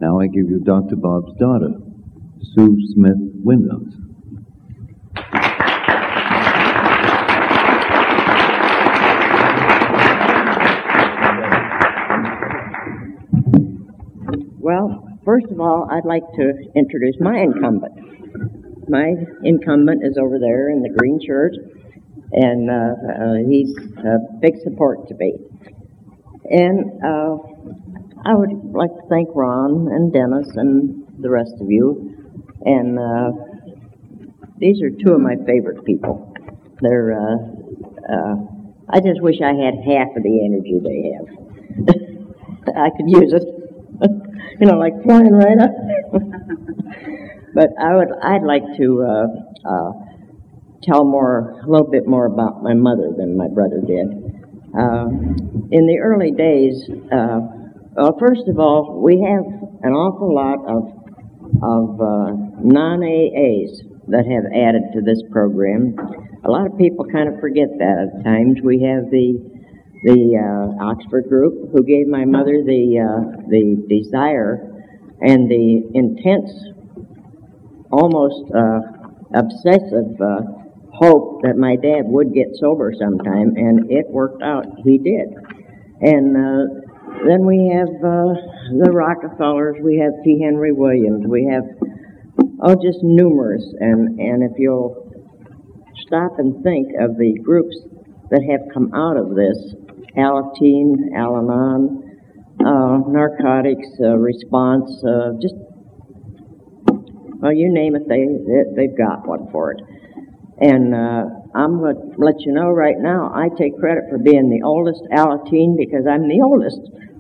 Now I give you Dr. Bob's daughter, Sue Smith Windows. Well, first of all, I'd like to introduce my incumbent. My incumbent is over there in the green shirt, and he's a big support to me. And I would like to thank Ron and Dennis and the rest of you. And these are two of my favorite people. They're, I just wish I had half of the energy they have. I could use it. Like flying right up. But I'd like to tell a little bit more about my mother than my brother did. In the early days, well, first of all, we have an awful lot of non-AAs that have added to this program. A lot of people kind of forget that at times. We have the Oxford group, who gave my mother the desire and the intense, almost obsessive hope that my dad would get sober sometime, and it worked out. He did. And then we have the Rockefellers, we have P. Henry Williams, we have, just numerous. And if you'll stop and think of the groups that have come out of this, Alateen, Al-Anon, narcotics, response, you name it, they've got one for it. And I'm going to let you know right now, I take credit for being the oldest Alateen because I'm the oldest.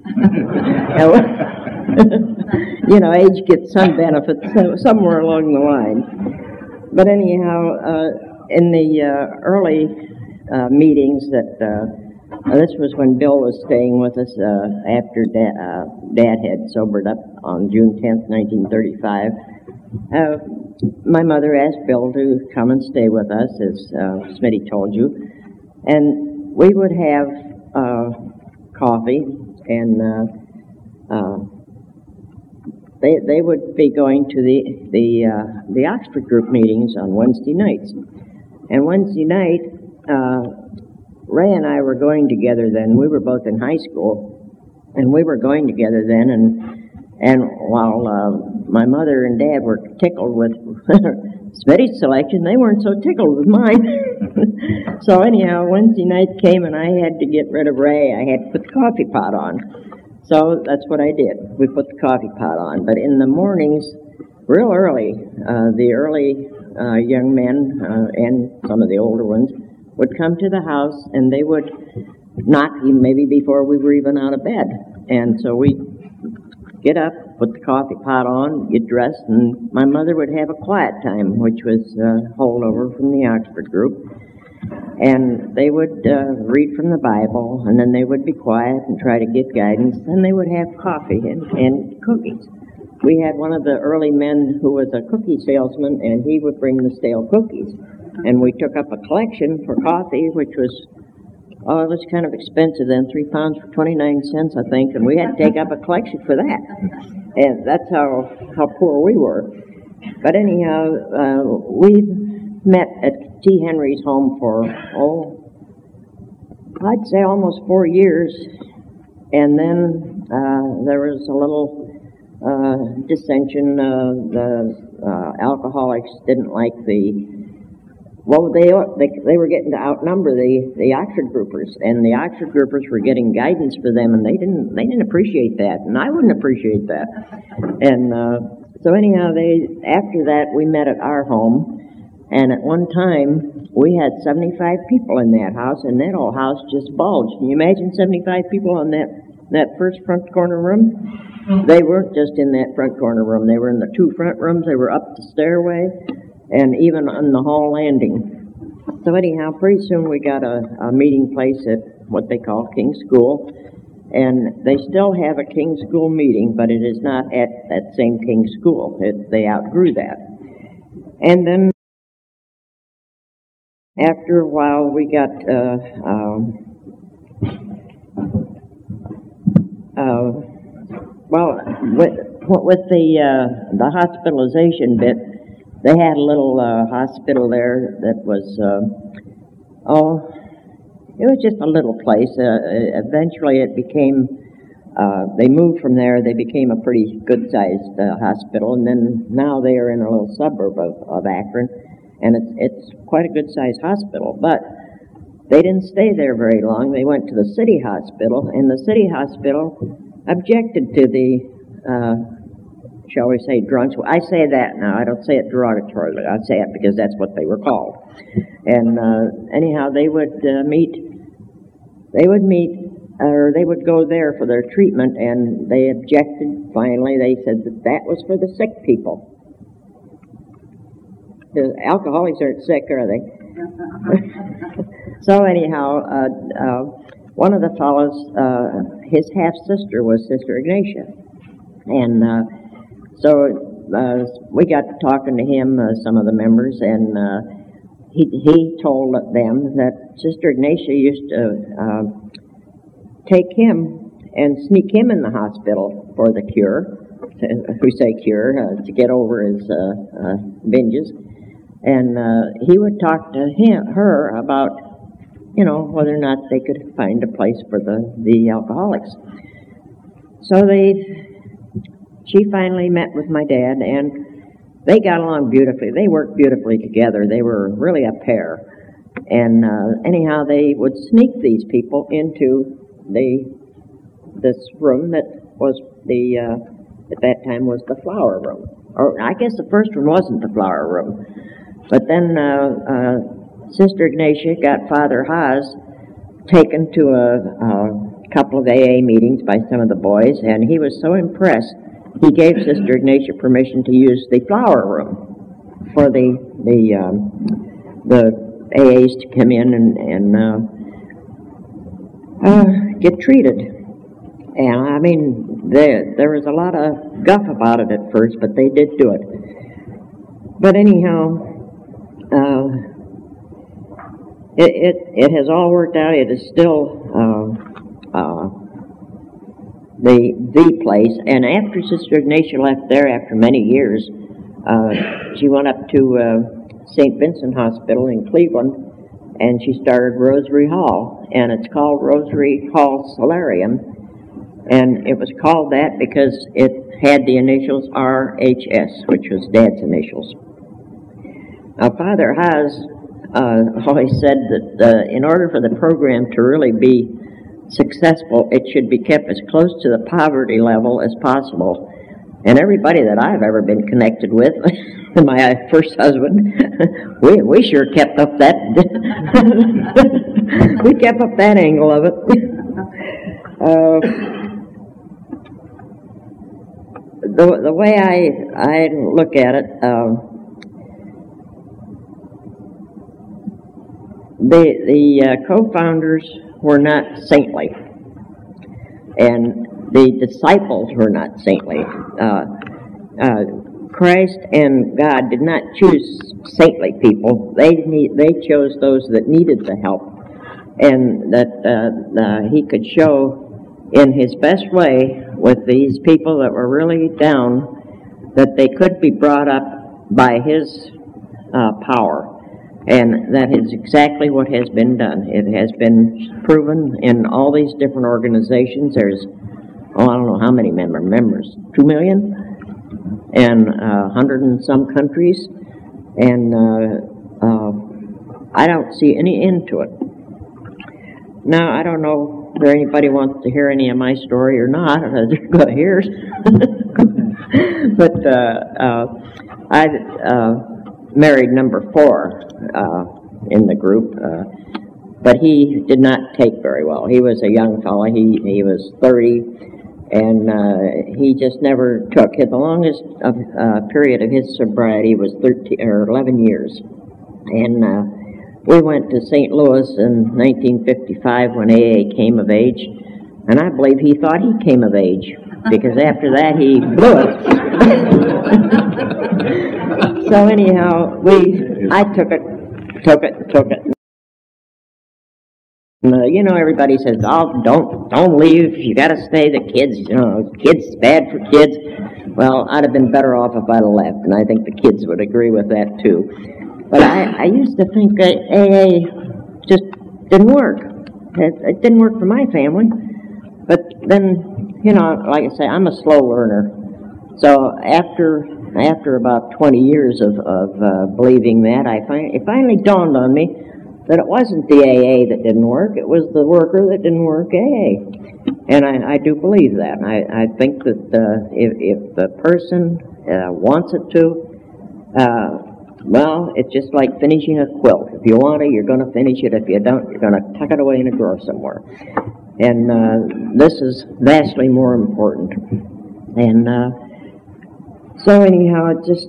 Age gets some benefit somewhere along the line. But anyhow, in the early meetings this was when Bill was staying with us after Dad had sobered up on June 10th, 1935. My mother asked Bill to come and stay with us, as Smitty told you. And we would have coffee, and they would be going to the Oxford group meetings on Wednesday nights. And Wednesday night, Ray and I were going together then. We were both in high school, and we were going together then. And while my mother and Dad were tickled with Smitty's selection, they weren't so tickled with mine. So anyhow, Wednesday night came, and I had to get rid of Ray. I had to put the coffee pot on. So that's what I did. We put the coffee pot on. But in the mornings, real early, the early young men and some of the older ones would come to the house, and they would knock maybe before we were even out of bed. And so we'd get up, put the coffee pot on, get dressed, and my mother would have a quiet time, which was holdover from the Oxford group. And they would read from the Bible, and then they would be quiet and try to get guidance. Then they would have coffee and cookies. We had one of the early men who was a cookie salesman, and he would bring the stale cookies. And we took up a collection for coffee, which was, it was kind of expensive then, 3 pounds for 29 cents, I think, and we had to take up a collection for that. And that's how poor we were. But anyhow, we met at T. Henry's home for, I'd say almost 4 years. And then there was a little dissension. The alcoholics didn't like they were getting to outnumber the Oxford groupers, and the Oxford groupers were getting guidance for them, and they didn't appreciate that, and I wouldn't appreciate that. And so anyhow, after that we met at our home, and at one time we had 75 people in that house, and that old house just bulged. Can you imagine 75 people in that first front corner room? They weren't just in that front corner room. They were in the 2 front rooms. They were up the stairway, and even on the hall landing. So anyhow, pretty soon we got a meeting place at what they call King's School, and they still have a King's School meeting, but it is not at that same King's School. They outgrew that. And then after a while we got with the hospitalization bit, they had a little hospital there that was, it was just a little place. Eventually it became, they moved from there, they became a pretty good-sized hospital, and then now they are in a little suburb of Akron, and it's quite a good-sized hospital. But they didn't stay there very long. They went to the city hospital, and the city hospital objected to the, shall we say, drunks. I say that now. I don't say it derogatorily. I say it because that's what they were called. And anyhow, they would meet, or they would go there for their treatment, and they objected. Finally, they said that was for the sick people. The alcoholics aren't sick, are they? So anyhow, one of the fellows, his half-sister was Sister Ignatia. And so we got to talking to him, some of the members, and he told them that Sister Ignatia used to take him and sneak him in the hospital for the cure. We say cure, to get over his binges. And he would talk to her about, whether or not they could find a place for the alcoholics. So she finally met with my dad, and they got along beautifully. They worked beautifully together. They were really a pair. And anyhow, they would sneak these people into this room that was at that time was the flower room. Or I guess the first one wasn't the flower room. But then Sister Ignatia got Father Haas taken to a couple of AA meetings by some of the boys, and he was so impressed, he gave Sister Ignatia permission to use the flower room for the AAs to come in and get treated. And I mean, there was a lot of guff about it at first, but they did do it. But anyhow, it has all worked out. It is still the place. And after Sister Ignatia left there, after many years, she went up to St. Vincent Hospital in Cleveland, and she started Rosary Hall, and it's called Rosary Hall Solarium, and it was called that because it had the initials RHS, which was Dad's initials. Now, Father Haas always said that in order for the program to really be successful, it should be kept as close to the poverty level as possible. And everybody that I've ever been connected with, my first husband, we sure kept up that, we kept up that angle of it. The way I look at it, the co-founders were not saintly, and the disciples were not saintly. Christ and God did not choose saintly people. They chose those that needed the help, and that He could show in His best way with these people that were really down that they could be brought up by His power. And that is exactly what has been done. It has been proven in all these different organizations. There's, I don't know how many members, 2 million? And 100 and some countries. And I don't see any end to it. Now, I don't know if anybody wants to hear any of my story or not. They're going to hear it. But I married number 4 in the group, but he did not take very well. He was a young fellow. He was 30, and he just never took. The longest period of his sobriety was 13 or 11 years. And we went to St. Louis in 1955 when AA came of age, and I believe he thought he came of age, because after that he blew it. So anyhow, I took it. Everybody says, "Oh, don't leave. You got to stay. The kids, kids bad for kids." Well, I'd have been better off if I'd have left, and I think the kids would agree with that too. But I used to think that AA just didn't work. It didn't work for my family. But then, like I say, I'm a slow learner. So after about 20 years of believing that, it finally dawned on me that it wasn't the AA that didn't work, it was the worker that didn't work AA. And I do believe that. I think that if the person wants it to, well, it's just like finishing a quilt. If you want it, you're going to finish it. If you don't, you're going to tuck it away in a drawer somewhere. And this is vastly more important. And so anyhow, it just,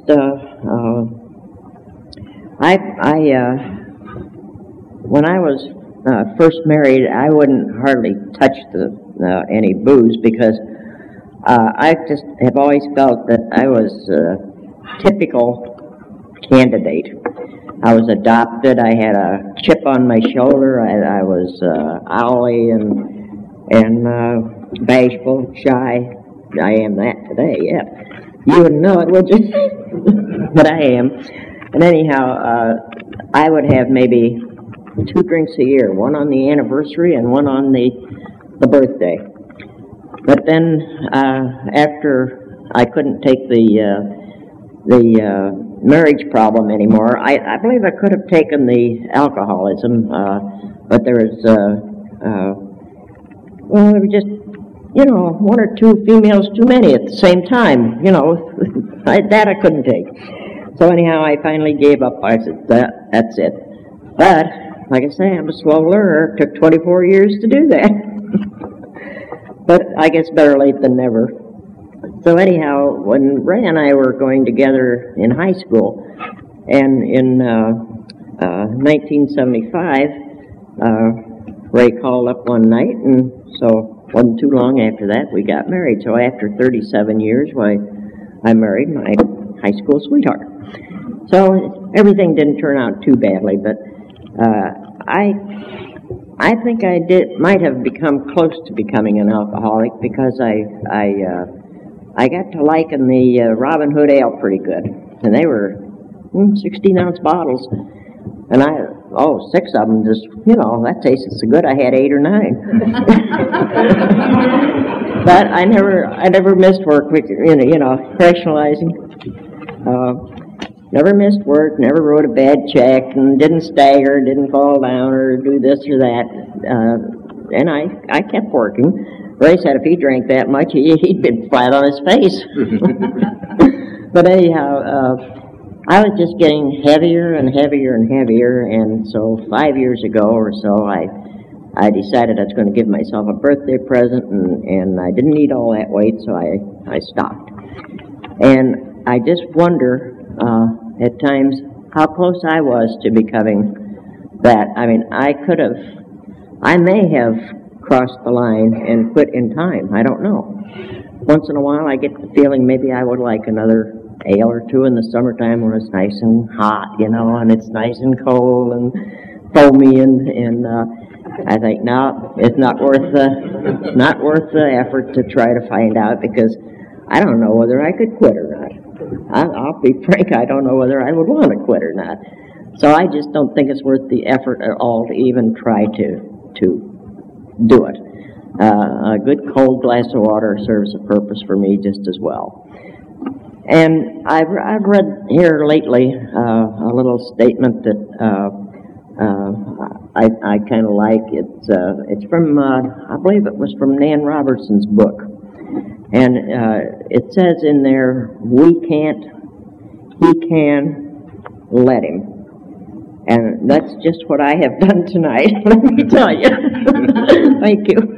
when I was first married, I wouldn't hardly touch any booze because I just have always felt that I was a typical candidate. I was adopted. I had a chip on my shoulder. I was owly and bashful, shy. I am that today, yeah. You wouldn't know it, would you? But I am. And anyhow, I would have maybe 2 drinks a year, one on the anniversary and one on the birthday. But then after I couldn't take the marriage problem anymore, I believe I could have taken the alcoholism, but there was there were just 1 or 2 females too many at the same time. That I couldn't take. So anyhow, I finally gave up. I said, that's it. But like I say, I'm a slow learner. It took 24 years to do that. But I guess better late than never. So anyhow, when Ray and I were going together in high school, and in 1975, Ray called up one night, and so wasn't too long after that we got married. So after 37 years, I married my high school sweetheart. So everything didn't turn out too badly, but I think I might have become close to becoming an alcoholic because I got to liking the Robin Hood ale pretty good, and they were 16-ounce bottles, and 6 of them just, that tasted so good I had 8 or 9. But I never missed work, rationalizing. Never missed work, never wrote a bad check, and didn't stagger, didn't fall down or do this or that. And I kept working. Ray said if he drank that much, he'd been flat on his face. But anyhow, I was just getting heavier and heavier and heavier, and so 5 years ago or so, I decided I was going to give myself a birthday present, and I didn't need all that weight, so I stopped. And I just wonder at times how close I was to becoming that. I mean, I may have crossed the line and quit in time. I don't know. Once in a while I get the feeling maybe I would like another ale or 2 in the summertime when it's nice and hot, and it's nice and cold and foamy, and I think, no, it's not worth the effort to try to find out, because I don't know whether I could quit or not. I'll be frank, I don't know whether I would want to quit or not. So I just don't think it's worth the effort at all to even try to do it. A good cold glass of water serves a purpose for me just as well. And I've read here lately a little statement that I kind of like. It's from I believe it was from Nan Robertson's book, and it says in there, "We can't, he can, let him." And that's just what I have done tonight, let me tell you. Thank you.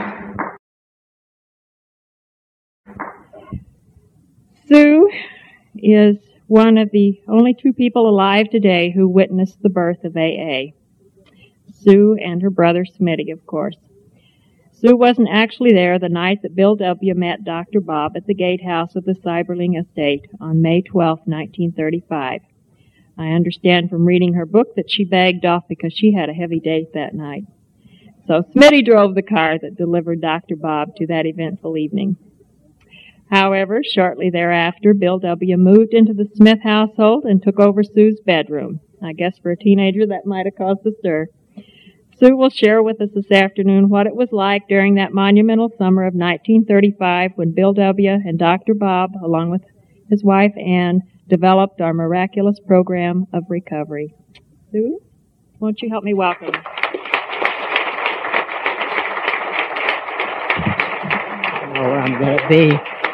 Sue is one of the only two people alive today who witnessed the birth of AA. Sue and her brother Smitty, of course. Sue wasn't actually there the night that Bill W. met Dr. Bob at the gatehouse of the Seiberling estate on May 12, 1935. I understand from reading her book that she begged off because she had a heavy date that night. So Smitty drove the car that delivered Dr. Bob to that eventful evening. However, shortly thereafter, Bill W. moved into the Smith household and took over Sue's bedroom. I guess for a teenager that might have caused a stir. Sue will share with us this afternoon what it was like during that monumental summer of 1935 when Bill W. and Dr. Bob, along with his wife Ann, developed our miraculous program of recovery. Sue, won't you help me welcome? Where I'm going to be.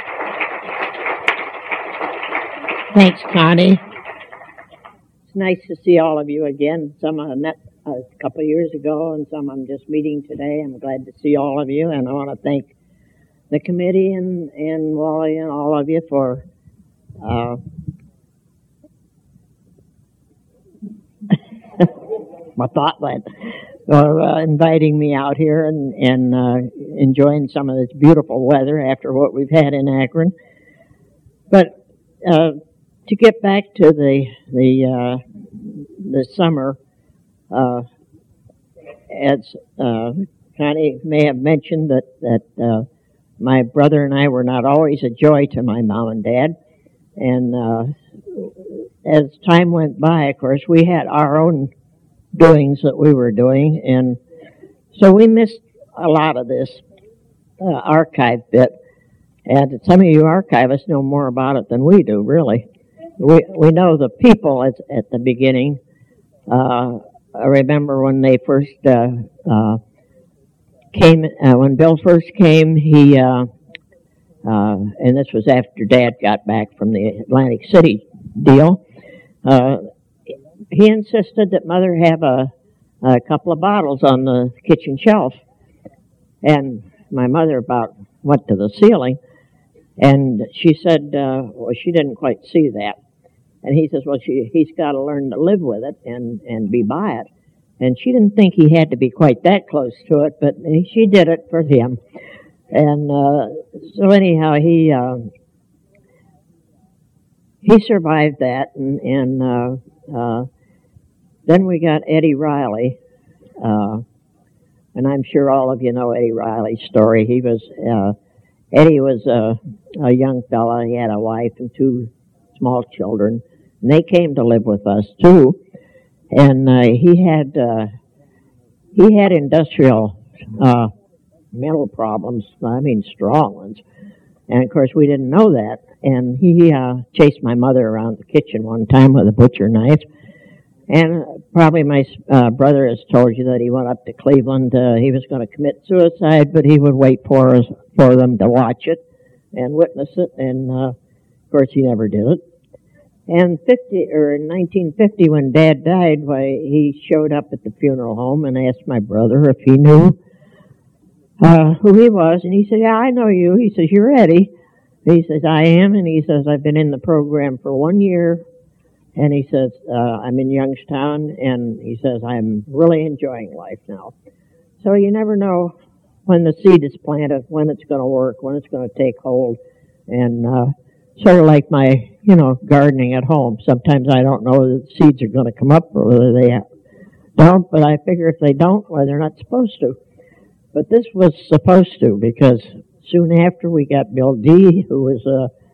Thanks, Connie. It's nice to see all of you again. Some I met a couple of years ago, and some I'm just meeting today. I'm glad to see all of you, and I want to thank the committee and Wally and all of you for my thought went. For inviting me out here and enjoying some of this beautiful weather after what we've had in Akron. But to get back to the summer, as Connie may have mentioned that my brother and I were not always a joy to my mom and dad, and as time went by, of course, we had our own doings that we were doing, and so we missed a lot of this archive bit. And some of you archivists know more about it than we do, really. We know the people at the beginning. I remember when they first came, when Bill first came, he, and this was after Dad got back from the Atlantic City deal, he insisted that Mother have a couple of bottles on the kitchen shelf. And my mother about went to the ceiling, and she said, well, she didn't quite see that. And he says, well, he's got to learn to live with it and be by it. And she didn't think he had to be quite that close to it, but she did it for him. And so anyhow, he survived that, and then we got Eddie Riley, and I'm sure all of you know Eddie Riley's story. He was Eddie was a young fella. He had a wife and two small children, and they came to live with us too. And he had industrial mental problems. I mean, strong ones. And of course, we didn't know that. And he chased my mother around the kitchen one time with a butcher knife. And probably my brother has told you that he went up to Cleveland. He was going to commit suicide, but he would wait for them to watch it and witness it. And of course, he never did it. And in 1950, when Dad died, he showed up at the funeral home and asked my brother if he knew who he was. And he said, "Yeah, I know you." He says, "You're Eddie." He says, "I am." And he says, "I've been in the program for 1 year." And he says, "I'm in Youngstown." And he says, "I'm really enjoying life now." So you never know when the seed is planted, when it's going to work, when it's going to take hold. And sort of like my, gardening at home. Sometimes I don't know whether the seeds are going to come up or whether they don't, but I figure if they don't, well, they're not supposed to. But this was supposed to, because soon after we got Bill D., who was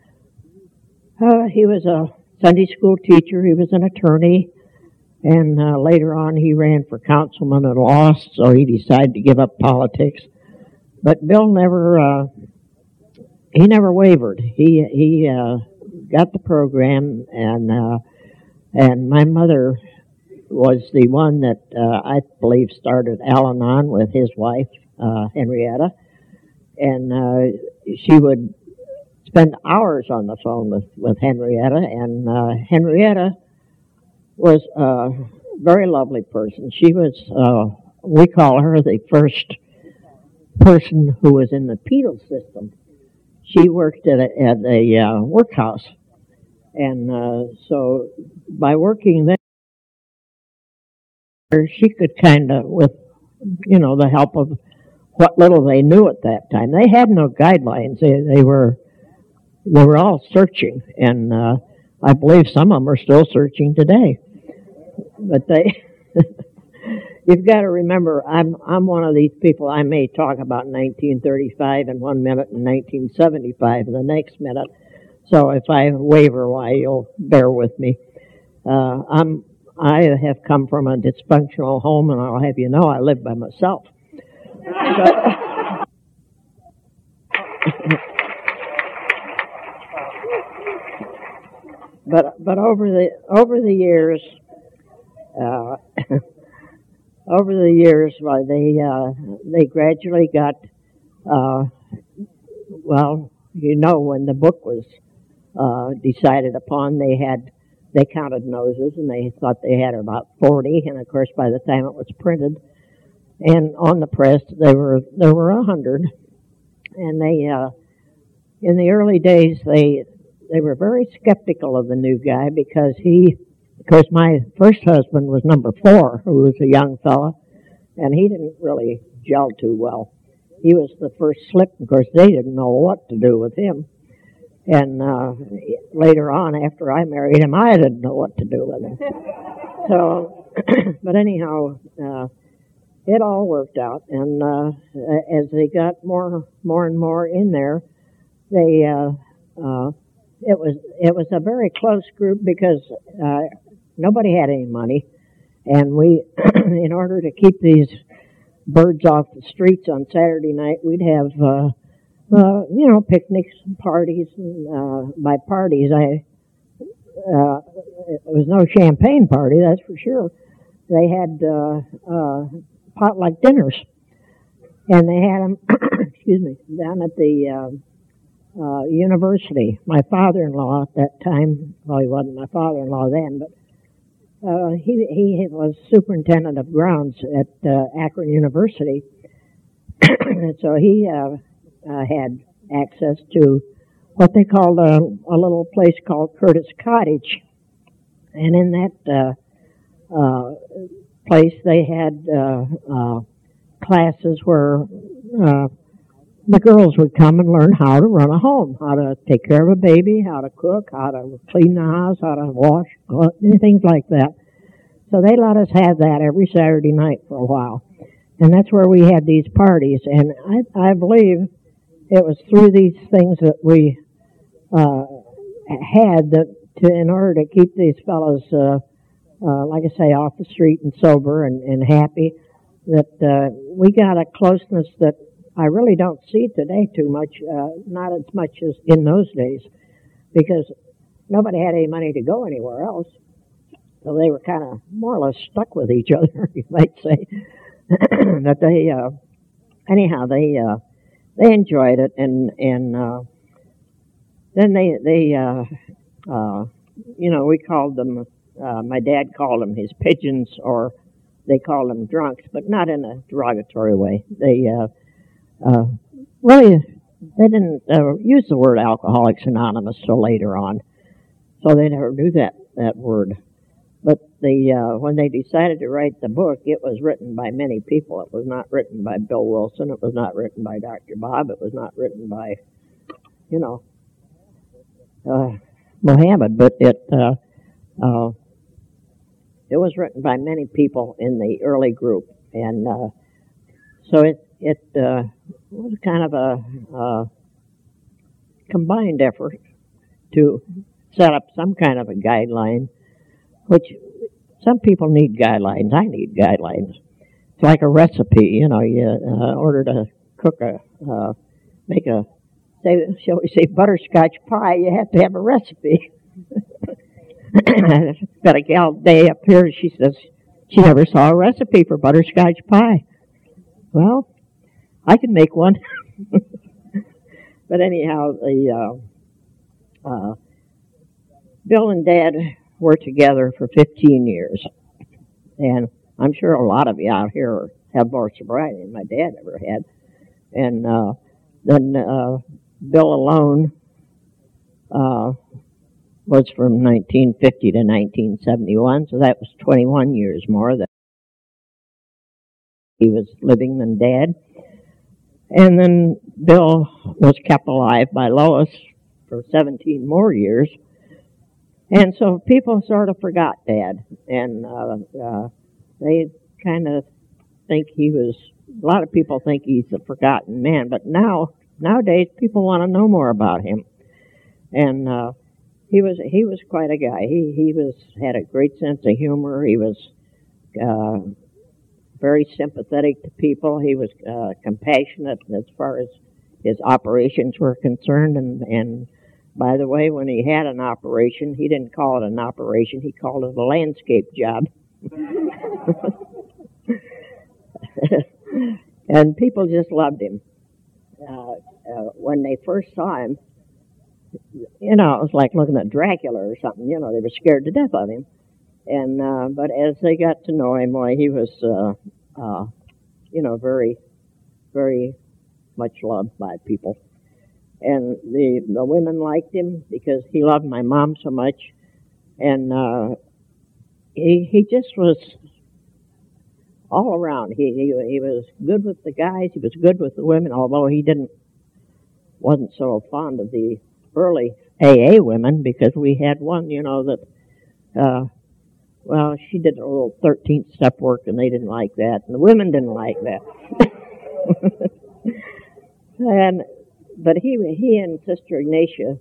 he was a Sunday school teacher, he was an attorney, and later on he ran for councilman and lost, so he decided to give up politics. But Bill never wavered. He got the program, and my mother was the one that I believe started Al-Anon with his wife, Henrietta, and she would spend hours on the phone with Henrietta, and Henrietta was a very lovely person. She was, we call her the first person who was in the penal system. She worked at a workhouse, And so by working there, she could kind of, with, the help of what little they knew at that time. They had no guidelines. They were all searching, and I believe some of them are still searching today. But you've got to remember, I'm one of these people. I may talk about 1935 in 1 minute and 1975 in the next minute. So if I waver, why, you'll bear with me. I have come from a dysfunctional home, and I'll have you know I live by myself. But over the years, well, they gradually got, when the book was decided upon, they counted noses, and they thought they had about 40, and of course by the time it was printed and on the press, there were 100. And they, in the early days, they were very skeptical of the new guy because my first husband was number 4, who was a young fella, and he didn't really gel too well. He was the first slip. Of course, they didn't know what to do with him. And later on, after I married him, I didn't know what to do with him. So, but anyhow, it all worked out. And as they got more and more in there, it was a very close group because nobody had any money, and we, in order to keep these birds off the streets on Saturday night, we'd have picnics and parties. And by parties, it was no champagne party, that's for sure. They had potluck dinners, and they had them, down at the university. My father-in-law at that time, well, he wasn't my father-in-law then, but he was superintendent of grounds at Akron University, and so he had access to what they called a little place called Curtis Cottage. And in that place, they had classes where the girls would come and learn how to run a home, how to take care of a baby, how to cook, how to clean the house, how to wash, things like that. So they let us have that every Saturday night for a while. And that's where we had these parties. And I believe it was through these things that we had that in order to keep these fellows, like I say, off the street and sober and happy, that we got a closeness that I really don't see today too much, not as much as in those days, because nobody had any money to go anywhere else. So they were kind of more or less stuck with each other, you might say. But they enjoyed it, and then we called them, my dad called them his pigeons, or they called them drunks, but not in a derogatory way. They didn't use the word Alcoholics Anonymous till later on, so they never knew that word. But when they decided to write the book, it was written by many people. It was not written by Bill Wilson. It was not written by Dr. Bob. It was not written by, Mohammed. But it was written by many people in the early group, and so it was kind of a combined effort to set up some kind of a guideline. Which some people need guidelines. I need guidelines. It's like a recipe, in order to cook shall we say, butterscotch pie, you have to have a recipe. Got a gal day up here, she says she never saw a recipe for butterscotch pie. Well, I can make one. But anyhow, Bill and Dad were together for 15 years. And I'm sure a lot of you out here have more sobriety than my dad ever had. And then Bill alone was from 1950 to 1971, so that was 21 years more that he was living than Dad. And then Bill was kept alive by Lois for 17 more years. And so people sort of forgot Dad. And they kind of think a lot of people think he's a forgotten man. But nowadays, people want to know more about him. And he was quite a guy. He had a great sense of humor. He was very sympathetic to people. He was compassionate as far as his operations were concerned. And by the way, when he had an operation, he didn't call it an operation. He called it a landscape job. And people just loved him. When they first saw him, it was like looking at Dracula or something. They were scared to death of him. And but as they got to know him, he was, very, very much loved by people. And the women liked him because he loved my mom so much. And he just was all around. He was good with the guys. He was good with the women, although he wasn't so fond of the early AA women, because we had one, that, she did a little 13th step work, and they didn't like that, and the women didn't like that. But he and Sister Ignatia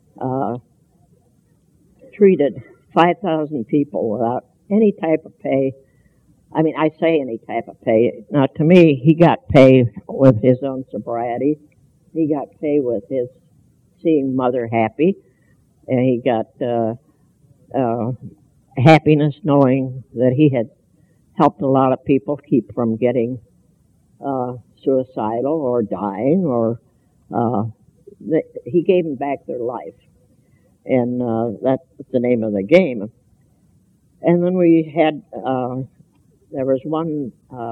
treated 5,000 people without any type of pay. I mean, I say any type of pay. Now, to me, he got pay with his own sobriety. He got pay with his seeing Mother happy. And he got happiness knowing that he had helped a lot of people keep from getting suicidal or dying, or he gave them back their life. And that's the name of the game. And then we had, there was one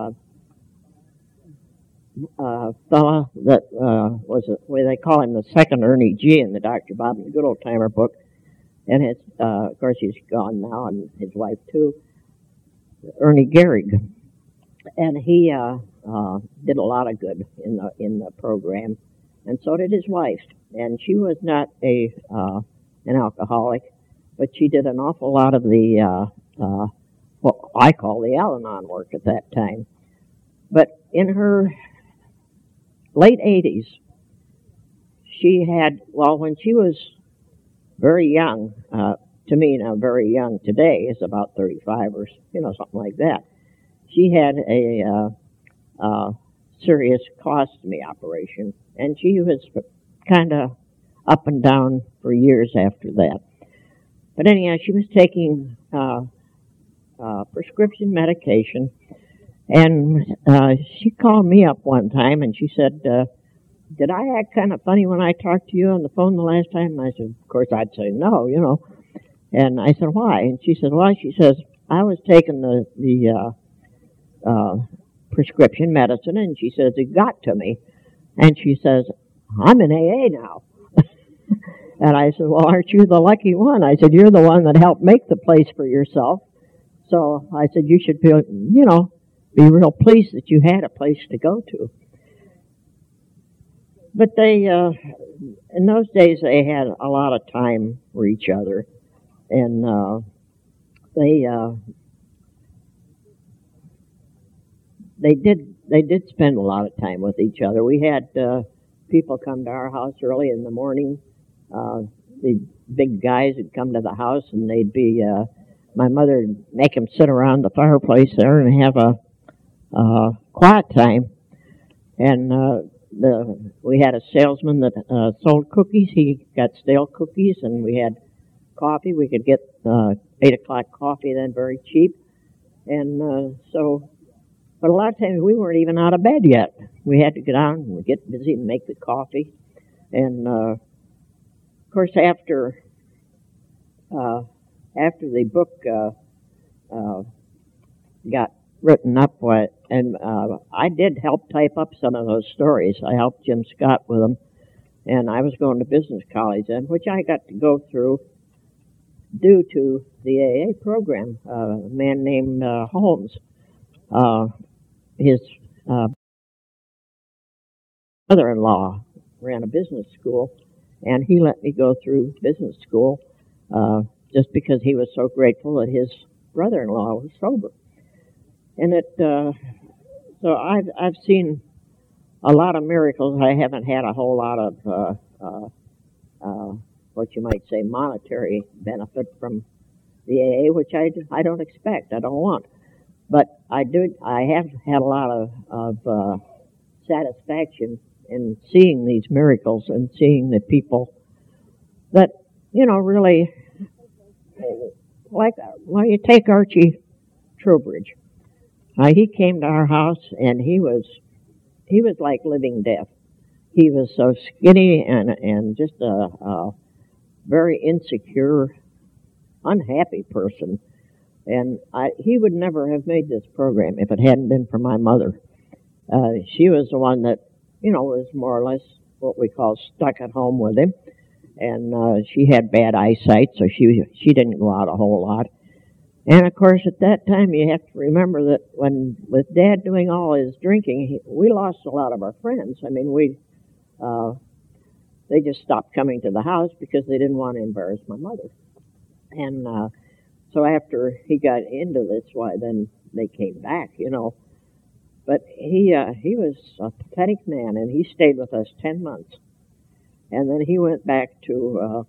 fella that they call him the second Ernie G in the Dr. Bob and the Good Old Timer book. And it's, of course, he's gone now, and his wife too, Ernie Gehrig. And he did a lot of good in the program, and so did his wife. And she was not an alcoholic, but she did an awful lot of the what I call the Al-Anon work at that time. But in her late 80s, she had, when she was very young, to me now very young today is about 35 or, something like that. She had a serious colostomy operation, and she was kind of up and down for years after that. But anyhow, she was taking prescription medication, and she called me up one time, and she said, did I act kind of funny when I talked to you on the phone the last time? And I said, of course I'd say no, And I said, why? And she said, she says, I was taking the prescription medicine, and she says, it got to me. And she says, I'm in AA now. And I said, well, aren't you the lucky one? I said, you're the one that helped make the place for yourself. So I said, you should be real pleased that you had a place to go to. But they, in those days, they had a lot of time for each other. And they did spend a lot of time with each other. We had people come to our house early in the morning. The big guys would come to the house, and they'd be, my mother would make them sit around the fireplace there and have a quiet time. And we had a salesman that sold cookies. He got stale cookies, and we had coffee. We could get 8 o'clock coffee then very cheap. And but a lot of times we weren't even out of bed yet. We had to get on and get busy and make the coffee. And of course, after the book got written up, and I did help type up some of those stories. I helped Jim Scott with them, and I was going to business college then, which I got to go through. due to the AA program. A man named Holmes, his mother-in-law ran a business school, and he let me go through business school just because he was so grateful that his brother-in-law was sober. And so I've seen a lot of miracles. I haven't had a whole lot of what you might say monetary benefit from the AA, which I don't expect, I don't want. But I have had a lot of satisfaction in seeing these miracles and seeing the people that, really, like, well, you take Archie Trowbridge. He came to our house and he was like living death. He was so skinny and just a very insecure, unhappy person. And he would never have made this program if it hadn't been for my mother. She was the one that, was more or less what we call stuck at home with him. And she had bad eyesight, so she didn't go out a whole lot. And of course, at that time, you have to remember that with Dad doing all his drinking, we lost a lot of our friends. I mean, they just stopped coming to the house because they didn't want to embarrass my mother. And so after he got into this, why then they came back, But he was a pathetic man, and he stayed with us 10 months. And then he went back to,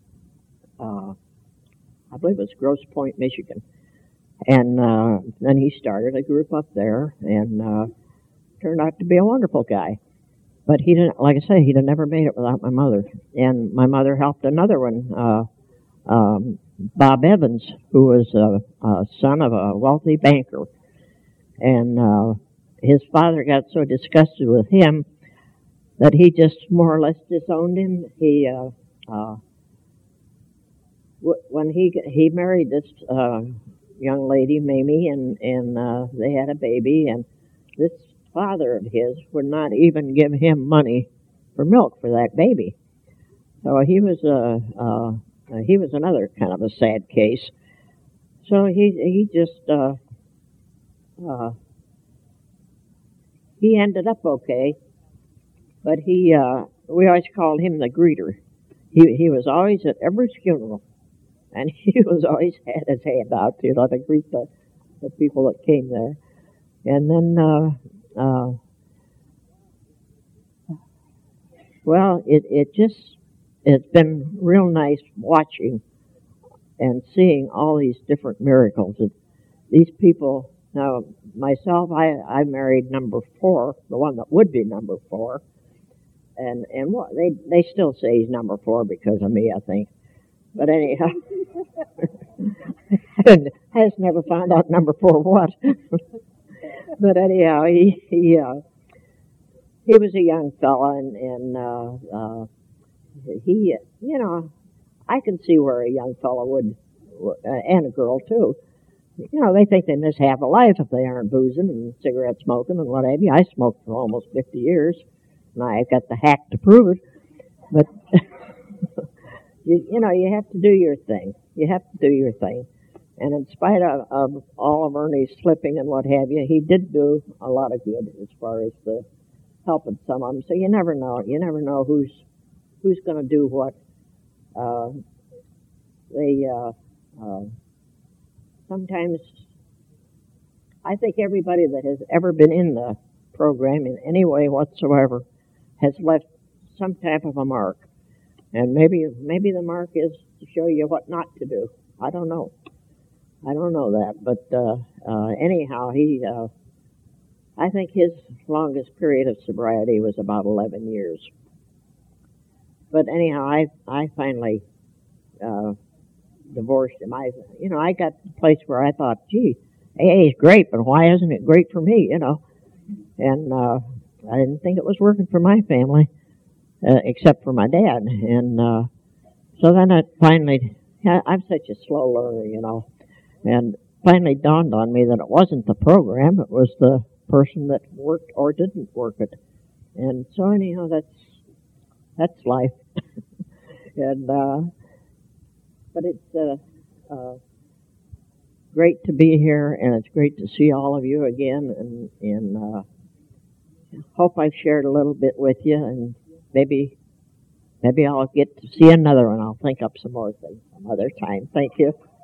I believe it was Grosse Pointe, Michigan. And then he started a group up there, and turned out to be a wonderful guy. But he didn't, like I say, he'd have never made it without my mother. And my mother helped another one, Bob Evans, who was a son of a wealthy banker. And his father got so disgusted with him that he just more or less disowned him. He when he married this young lady, Mamie, and they had a baby, and this father of his would not even give him money for milk for that baby. So he was another kind of a sad case. So he just he ended up okay, but we always called him the greeter. He was always at every funeral, and he was always had his hand out, to greet the people that came there. And then, well, it's been real nice watching and seeing all these different miracles. These people, now myself, I married number 4, the one that would be number 4, and what they still say he's number 4 because of me, I think. But anyhow, has never found out number 4 what. But anyhow, he was a young fella, and he, I can see where a young fella would, and a girl too. They think they miss half a life if they aren't boozing and cigarette smoking and what have you. I smoked for almost 50 years, and I've got the hack to prove it. But you have to do your thing. You have to do your thing. And in spite of all of Ernie's slipping and what have you, he did do a lot of good as far as the helping some of them. So you never know. You never know who's going to do what. Sometimes I think everybody that has ever been in the program in any way whatsoever has left some type of a mark. And maybe the mark is to show you what not to do. I don't know. I don't know that. But anyhow, I think his longest period of sobriety was about 11 years. But anyhow, I finally divorced him. I got to the place where I thought, gee, AA is great, but why isn't it great for me, And I didn't think it was working for my family, except for my dad. And so then it finally, I'm such a slow learner, and finally dawned on me that it wasn't the program, it was the person that worked or didn't work it. And so anyhow, that's life. And But it's great to be here, and it's great to see all of you again, and hope I've shared a little bit with you, and maybe I'll get to see another one. I'll think up some more things some other time. Thank you.